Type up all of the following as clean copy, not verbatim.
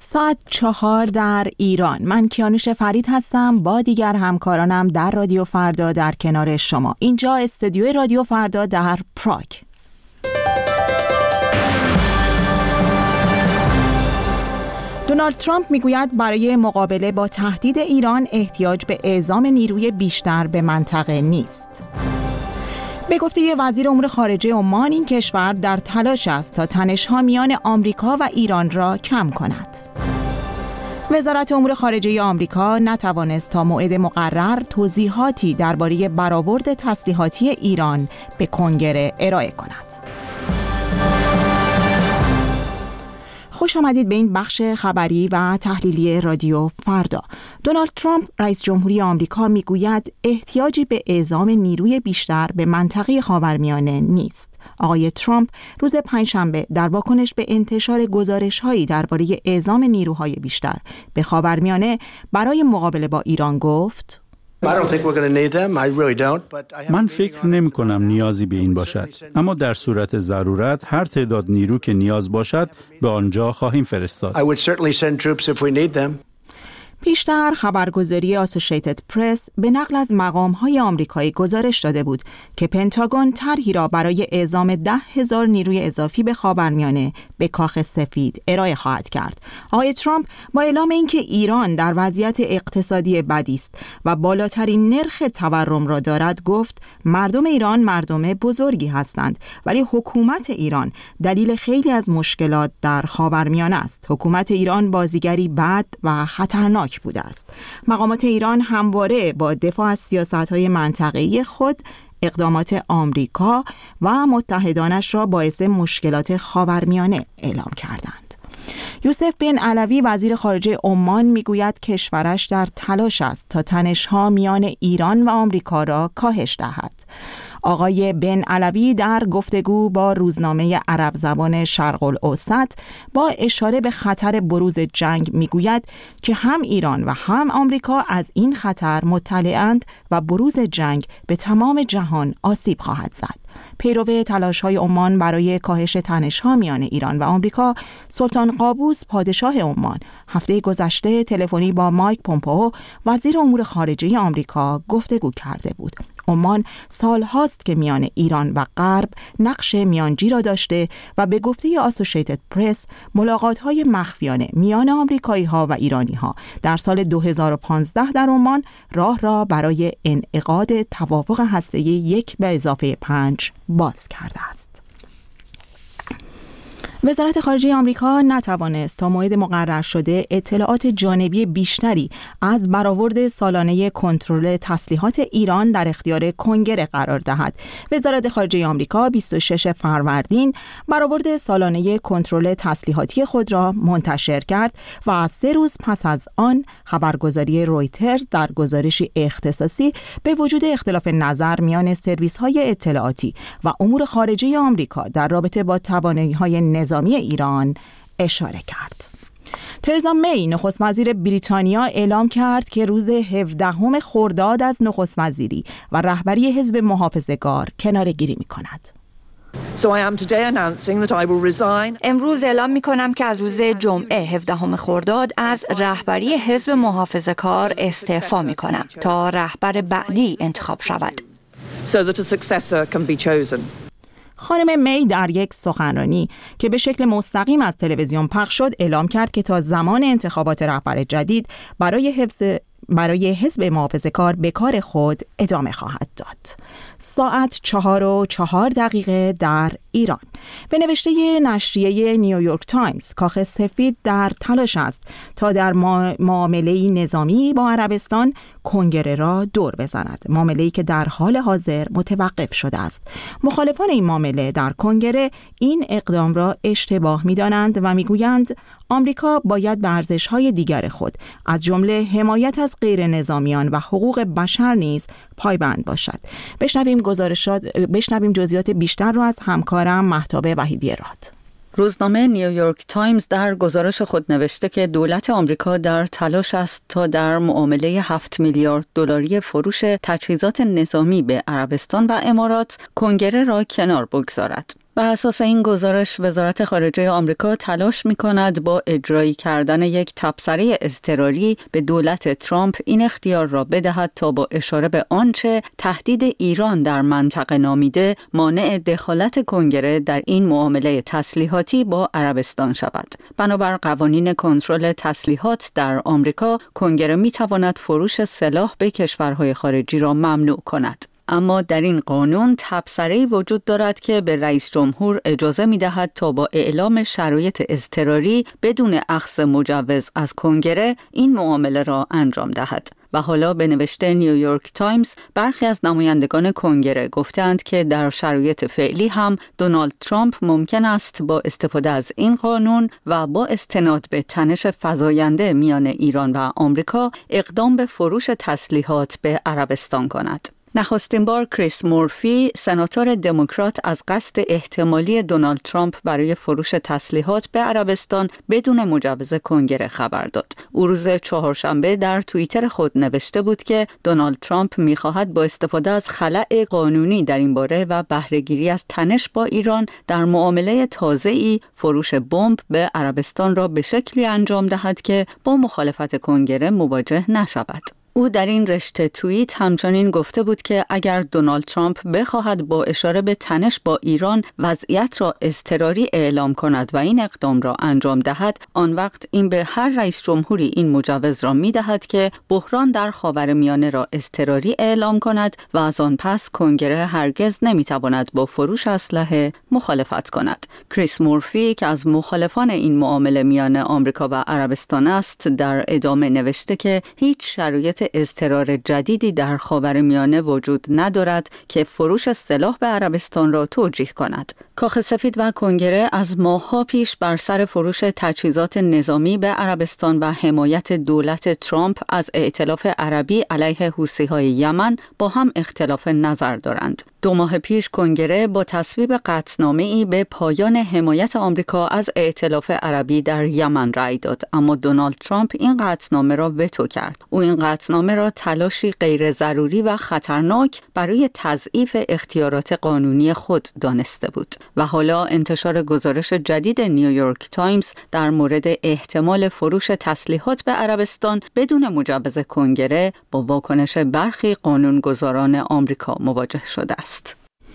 ساعت 4 در ایران. من کیانوش فرید هستم با دیگر همکارانم در رادیو فردا در کنار شما. اینجا استودیوی رادیو فردا در پراگ. دونالد ترامپ میگوید برای مقابله با تهدید ایران احتیاج به اعزام نیروی بیشتر به منطقه نیست. به گفته وزیر امور خارجه عمان، این کشور در تلاش است تا تنش‌ها میان آمریکا و ایران را کم کند. وزارت امور خارجه آمریکا نتوانست تا موعد مقرر توضیحاتی درباره برآورد تسلیحاتی ایران به کنگره ارائه کند. خوش آمدید به این بخش خبری و تحلیلی رادیو فردا. دونالد ترامپ رئیس جمهوری آمریکا میگوید احتیاجی به اعزام نیروی بیشتر به منطقه خاورمیانه نیست. آقای ترامپ روز پنجشنبه در واکنش به انتشار گزارش‌هایی درباره اعزام نیروهای بیشتر به خاورمیانه برای مقابله با ایران گفت: من فکر نمی کنم نیازی به این باشد، اما در صورت ضرورت هر تعداد نیرو که نیاز باشد به آنجا خواهیم فرستاد. پیشتر خبرگزاری آسوشیتد پرس به نقل از مقام‌های آمریکایی گزارش داده بود که پنتاگون طرحی را برای اعزام 10,000 نیروی اضافی به خاورمیانه به کاخ سفید ارائه خواهد کرد. آقای ترامپ با اعلام اینکه ایران در وضعیت اقتصادی بدی است و بالاترین نرخ تورم را دارد گفت مردم ایران مردم بزرگی هستند، ولی حکومت ایران دلیل خیلی از مشکلات در خاورمیانه است. حکومت ایران بازیگری بد و خطرناک بوده است. مقامات ایران همواره با دفاع از سیاست‌های منطقه‌ای خود اقدامات آمریکا و متحدانش را باعث مشکلات خاورمیانه اعلام کردند. یوسف بن علوی وزیر خارجه عمان میگوید کشورش در تلاش است تا تنش‌ها میان ایران و آمریکا را کاهش دهد. آقای بن علوی در گفتگو با روزنامه عرب زبان شرق الاوسط با اشاره به خطر بروز جنگ میگوید که هم ایران و هم آمریکا از این خطر مطلعند و بروز جنگ به تمام جهان آسیب خواهد زد. پیرو تلاش‌های عمان برای کاهش تنش‌ها میان ایران و آمریکا، سلطان قابوس پادشاه عمان هفته گذشته تلفنی با مایک پومپئو وزیر امور خارجه آمریکا گفتگو کرده بود. عمان سال هاست که میان ایران و غرب نقش میانجی را داشته و به گفته آسوشیتد پرس ملاقات‌های مخفیانه میان آمریکایی‌ها و ایرانی‌ها در سال 2015 در عمان راه را برای انعقاد توافق هسته‌ای 1+5 باز کرده است. وزارت خارجه آمریکا نتوانست تا موعد مقرر شده اطلاعات جانبی بیشتری از برآورد سالانه کنترل تسلیحات ایران در اختیار کنگره قرار دهد. وزارت خارجه آمریکا 26 فروردین برآورد سالانه کنترل تسلیحاتی خود را منتشر کرد و 3 روز پس از آن خبرگزاری رویترز در گزارشی اختصاصی به وجود اختلاف نظر میان سرویس‌های اطلاعاتی و امور خارجه آمریکا در رابطه با توانایی‌های نظامی ایران اشاره کرد. ترزا می نخست وزیر بریتانیا اعلام کرد که روز 17 خرداد از نخست وزیری و رهبری حزب محافظه‌کار کناره‌گیری می‌کند. امروز اعلام می‌کنم که از روز جمعه 17 خرداد از رهبری حزب محافظه‌کار استعفا می‌کنم تا رهبر بعدی انتخاب شود. خانم می در یک سخنرانی که به شکل مستقیم از تلویزیون پخش شد اعلام کرد که تا زمان انتخابات رهبر جدید برای حزب محافظه‌کار به کار خود ادامه خواهد داد. ساعت 4:04 در ایران. به نوشته نشریه نیویورک تایمز، کاخ سفید در تلاش است تا در معامله نظامی با عربستان کنگره را دور بزند، معامله‌ای که در حال حاضر متوقف شده است. مخالفان این معامله در کنگره این اقدام را اشتباه می‌دانند و می‌گویند آمریکا باید به ارزش‌های دیگر خود از جمله حمایت از غیر نظامیان و حقوق بشر نیز پایبند باشد. بشنویم جزئیات بیشتر را از همکارم مهتاب وحیدی راد. روزنامه نیویورک تایمز در گزارش خود نوشته که دولت آمریکا در تلاش است تا در معامله 7 میلیارد دلاری فروش تجهیزات نظامی به عربستان و امارات کنگره را کنار بگذارد. بر اساس این گزارش وزارت خارجه آمریکا تلاش می‌کند با اجرایی کردن یک تبصره اضطراری به دولت ترامپ این اختیار را بدهد تا با اشاره به آنچه تهدید ایران در منطقه نامیده مانع دخالت کنگره در این معامله تسلیحاتی با عربستان شود. بنابر قوانین کنترل تسلیحات در آمریکا، کنگره می‌تواند فروش سلاح به کشورهای خارجی را ممنوع کند. اما در این قانون تبصره‌ای وجود دارد که به رئیس جمهور اجازه می‌دهد تا با اعلام شرایط اضطراری بدون اخذ مجوز از کنگره این معامله را انجام دهد. و حالا به نوشته نیویورک تایمز برخی از نمایندگان کنگره گفتند که در شرایط فعلی هم دونالد ترامپ ممکن است با استفاده از این قانون و با استناد به تنش فزاینده میان ایران و آمریکا اقدام به فروش تسلیحات به عربستان کند. نخستین بار کریس مورفی، سناتور دموکرات، از قصد احتمالی دونالد ترامپ برای فروش تسلیحات به عربستان بدون مجوز کنگره خبر داد. او روز چهارشنبه در توییتر خود نوشته بود که دونالد ترامپ می‌خواهد با استفاده از خلأ قانونی در این باره و بهره‌گیری از تنش با ایران در معامله تازه‌ای فروش بمب به عربستان را به شکلی انجام دهد که با مخالفت کنگره مواجه نشود. او در این رشته توییت همچنین گفته بود که اگر دونالد ترامپ بخواهد با اشاره به تنش با ایران وضعیت را اضطراری اعلام کند و این اقدام را انجام دهد، آن وقت این به هر رئیس جمهوری این مجوز را می دهد که بحران در خاورمیانه را اضطراری اعلام کند و از آن پس کنگره هرگز نمی تواند با فروش اسلحه مخالفت کند. کریس مورفی که از مخالفان این معامله میان آمریکا و عربستان است، در ادامه نوشته که هیچ شرایط اضطرار جدیدی در خاورمیانه وجود ندارد که فروش سلاح به عربستان را توجیه کند. کاخ سفید و کنگره از ماه‌ها پیش بر سر فروش تجهیزات نظامی به عربستان و حمایت دولت ترامپ از ائتلاف عربی علیه حوثی‌های یمن با هم اختلاف نظر دارند. 2 ماه پیش کنگره با تصویب قطعنامه‌ای به پایان حمایت آمریکا از ائتلاف عربی در یمن رأی داد، اما دونالد ترامپ این قطعنامه را وتو کرد. او این قطعنامه را تلاشی غیر ضروری و خطرناک برای تضعیف اختیارات قانونی خود دانسته بود. و حالا انتشار گزارش جدید نیویورک تایمز در مورد احتمال فروش تسلیحات به عربستان بدون مجوز کنگره با واکنش برخی قانونگذاران آمریکا مواجه شده است.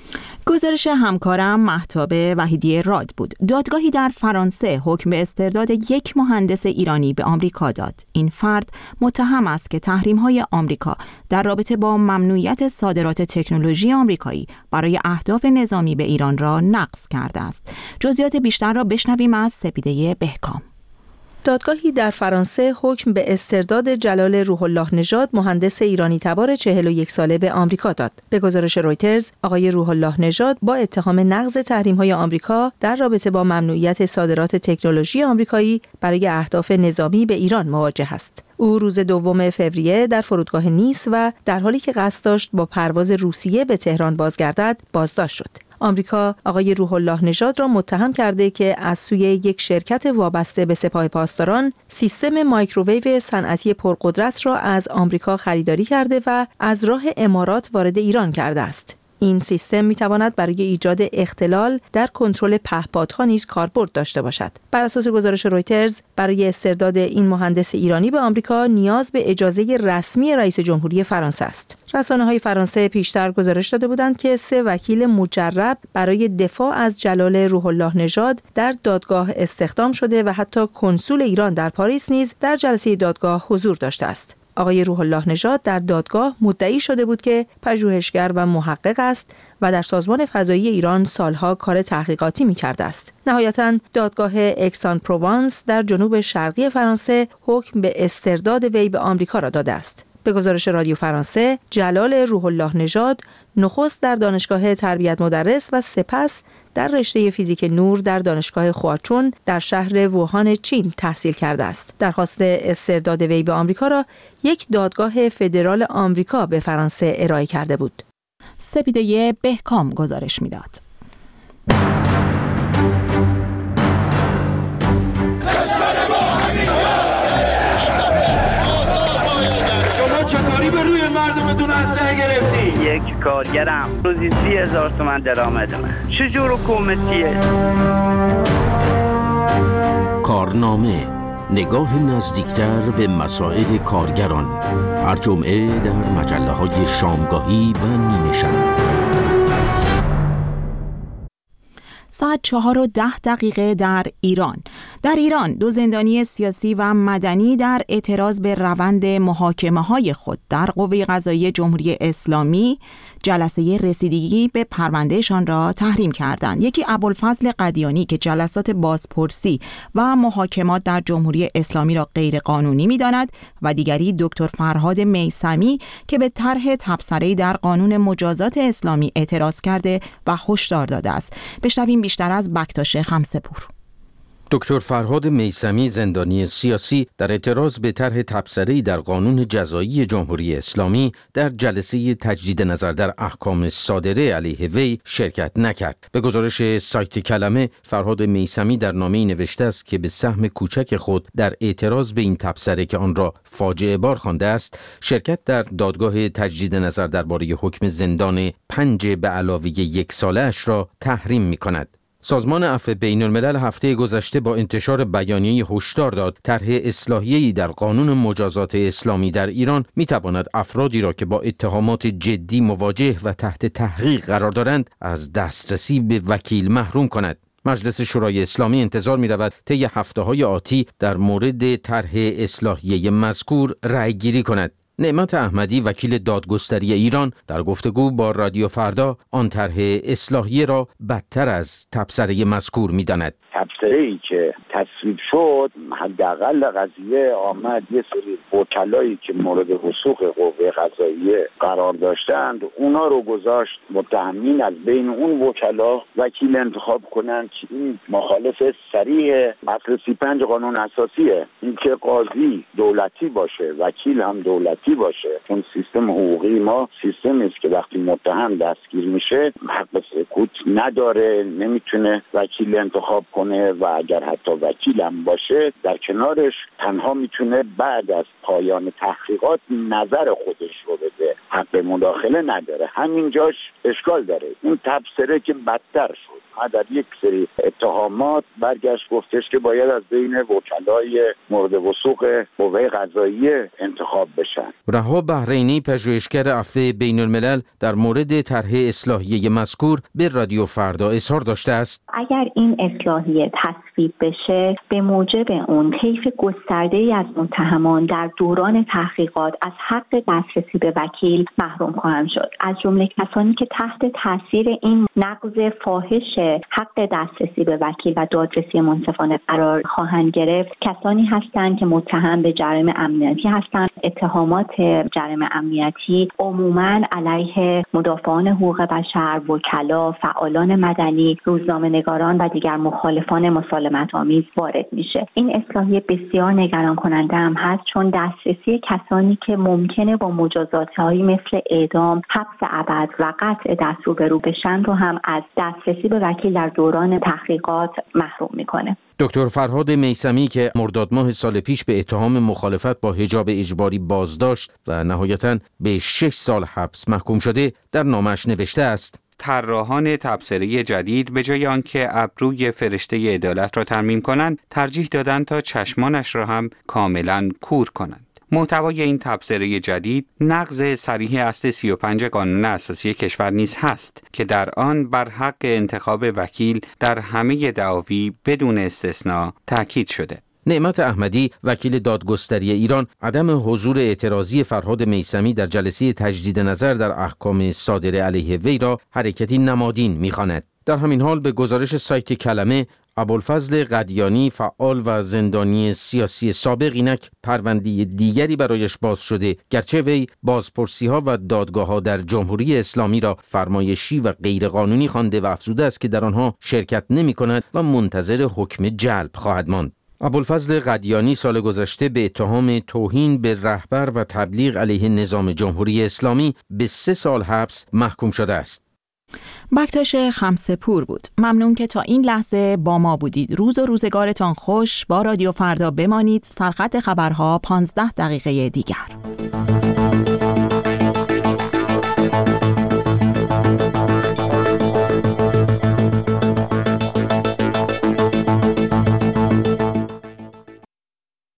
گزارش همکارم مهتاب وحیدی راد بود. دادگاهی در فرانسه حکم به استرداد یک مهندس ایرانی به آمریکا داد. این فرد متهم است که تحریم‌های آمریکا در رابطه با ممنوعیت صادرات تکنولوژی آمریکایی برای اهداف نظامی به ایران را نقض کرده است. جزئیات بیشتر را بشنویم از سپیده بهکام. دادگاهی در فرانسه حکم به استرداد جلال روح الله نژاد، مهندس ایرانی تبار 41 ساله به آمریکا داد. به گزارش رویترز، آقای روح الله نژاد با اتهام نقض تحریم‌های آمریکا در رابطه با ممنوعیت صادرات تکنولوژی آمریکایی برای اهداف نظامی به ایران مواجه است. او روز 2 فوریه در فرودگاه نیس و در حالی که قصد داشت با پرواز روسیه به تهران بازگردد، بازداشت شد. آمریکا آقای روح الله نژاد را متهم کرده که از سوی یک شرکت وابسته به سپاه پاسداران سیستم مایکروویو صنعتی پرقدرت را از آمریکا خریداری کرده و از راه امارات وارد ایران کرده است. این سیستم می‌تواند برای ایجاد اختلال در کنترل پهپادها نیز کاربرد داشته باشد. بر اساس گزارش رویترز، برای استرداد این مهندس ایرانی به آمریکا نیاز به اجازه رسمی رئیس جمهوری فرانسه است. رسانه‌های فرانسه پیشتر گزارش داده بودند که 3 وکیل مجرب برای دفاع از جلال روح الله نژاد در دادگاه استخدام شده و حتی کنسول ایران در پاریس نیز در جلسه دادگاه حضور داشته است. آقای روح الله نژاد در دادگاه مدعی شده بود که پژوهشگر و محقق است و در سازمان فضایی ایران سالها کار تحقیقاتی می‌کرده است. نهایتاً دادگاه اکسان پروانس در جنوب شرقی فرانسه حکم به استرداد وی به آمریکا را داده است. به گزارش رادیو فرانسه، جلال روح الله نژاد نخست در دانشگاه تربیت مدرس و سپس در رشته فیزیک نور در دانشگاه خواچون در شهر ووهان چین تحصیل کرده است. درخواست استرداد وی به آمریکا را یک دادگاه فدرال آمریکا به فرانسه ارائه کرده بود. سپیده بهکام گزارش می‌داد. چطوری به روی مردمتون اسلحه گرفتی؟ یک کارگرم روزی 30,000 تومان درآمدمه. چجور حکومتیه؟ کارنامه، نگاه نزدیکتر به مسائل کارگران، هر جمعه در مجله‌های شامگاهی و نیمه شب. ساعت 4:10 در ایران. در ایران 2 زندانی سیاسی و مدنی در اعتراض به روند محاکمه‌های خود در قوه قضاییه جمهوری اسلامی جلسه رسیدگی به پروندهشان را تحریم کردند. یکی ابوالفضل قدیانی که جلسات بازپرسی و محاکمات در جمهوری اسلامی را غیر قانونی می‌داند و دیگری دکتر فرهاد میثمی که به طرح تبصره‌ای در قانون مجازات اسلامی اعتراض کرده و هشدار داده است. بشنویم بیشتر از بکتاش خمسه‌پور. دکتر فرهاد میثمی زندانی سیاسی در اعتراض به طرح تبصره‌ای در قانون جزایی جمهوری اسلامی در جلسه تجدید نظر در احکام صادره علیه وی شرکت نکرد. به گزارش سایت کلمه، فرهاد میثمی در نامه‌ای نوشته است که به سهم کوچک خود در اعتراض به این تبصره که آن را فاجعه بار خوانده است، شرکت در دادگاه تجدید نظر درباره حکم زندان 5 به علاوه 1 ساله اش را تحریم می‌کند. سازمان عفو بین الملل هفته گذشته با انتشار بیانیه هشدار داد طرح اصلاحیه‌ای در قانون مجازات اسلامی در ایران می‌تواند افرادی را که با اتهامات جدی مواجه و تحت تحقیق قرار دارند از دسترسی به وکیل محروم کند. مجلس شورای اسلامی انتظار می‌رود طی هفته‌های آتی در مورد طرح اصلاحیه مذکور رأی‌گیری کند. نعمت احمدی وکیل دادگستری ایران در گفتگو با رادیو فردا آن طرح اصلاحیه را بدتر از تبصره مذکور می‌داند. تبصره‌ای که تصویب شد، حداقل قضیه آمد یه سری وکلایی که مورد وثوق قوه قضاییه قرار داشتند اونا رو گذاشت متهمین از بین اون وکلا وکیل انتخاب کنند که این مخالف صریح اصل 35 قانون اساسیه. اینکه قاضی دولتی باشه، وکیل هم دولتی باشه. چون سیستم حقوقی ما سیستمی است که وقتی متهم دستگیر میشه حق سکوت نداره، نمیتونه وکیل انتخاب کنه و اگر حتی وکیل هم باشه در کنارش تنها میتونه بعد از پایان تحقیقات نظر خودش رو بده، حق مداخله نداره. همینجاش اشکال داره. این تبصره که بدتر شد، در یک سری اتهامات برگشت گفتش که باید از بین وکلای مورد وثوق قوه قضاییه انتخاب بشن. رها بحرینی پژوهشگر عفو بین الملل در مورد طرح اصلاحیه مذکور به رادیو فردا اظهار داشته است: اگر این اصلاحیه تصویب بشه به موجب اون طیف گسترده‌ای از متهمان در دوران تحقیقات از حق دسترسی به وکیل محروم خواهند شد، از جمله کسانی که تحت تاثیر این نقض فاحش حق دسترسی به وکیل و دادرسی منصفانه قرار خواهند گرفت. کسانی هستند که متهم به جرایم امنیتی هستند. اتهامات جرایم امنیتی عموماً علیه مدافعان حقوق بشر، وکلا، فعالان مدنی، روزنامه‌نگاران و دیگر مخالفان مسالمت‌آمیز وارد میشه. این اصلاحیه بسیار نگران کننده هم هست، چون دسترسی کسانی که ممکنه با مجازات‌هایی مثل اعدام، حبس ابد و قطع دست روبرو بشن رو هم از دسترسی به وکیل در دوران تحقیقات محروم میکنه. دکتر فرهاد میثمی که مرداد ماه سال پیش به اتهام مخالفت با حجاب اجباری بازداشت و نهایتاً به 6 سال حبس محکوم شده، در نامش نوشته است: طراحان تبصره جدید به جای آنکه ابروی فرشته عدالت را ترمیم کنند، ترجیح دادند تا چشمانش را هم کاملاً کور کنند. محتوای این تبصره جدید نقض صریح اصل 35 قانون اساسی کشور نیز هست که در آن بر حق انتخاب وکیل در همه دعاوی بدون استثناء تاکید شده. نعمت احمدی وکیل دادگستری ایران عدم حضور اعتراضی فرهاد میثمی در جلسه تجدید نظر در احکام صادره علیه وی را حرکتی نمادین می‌خواند. در همین حال به گزارش سایت کلمه، ابوالفضل قدیانی فعال و زندانی سیاسی سابق اینک پرونده دیگری برایش باز شده، گرچه وی بازپرسی‌ها و دادگاه‌ها در جمهوری اسلامی را فرمایشی و غیرقانونی خوانده و افزوده است که در آنها شرکت نمی‌کند و منتظر حکم جلب خواهد ماند. ابوالفضل قدیانی سال گذشته به اتهام توهین به رهبر و تبلیغ علیه نظام جمهوری اسلامی به 3 سال حبس محکوم شده است. بکتاش خمسه‌پور بود. ممنون که تا این لحظه با ما بودید. روز و روزگارتان خوش. با رادیو فردا بمانید. سرخط خبرها 15 دقیقه دیگر.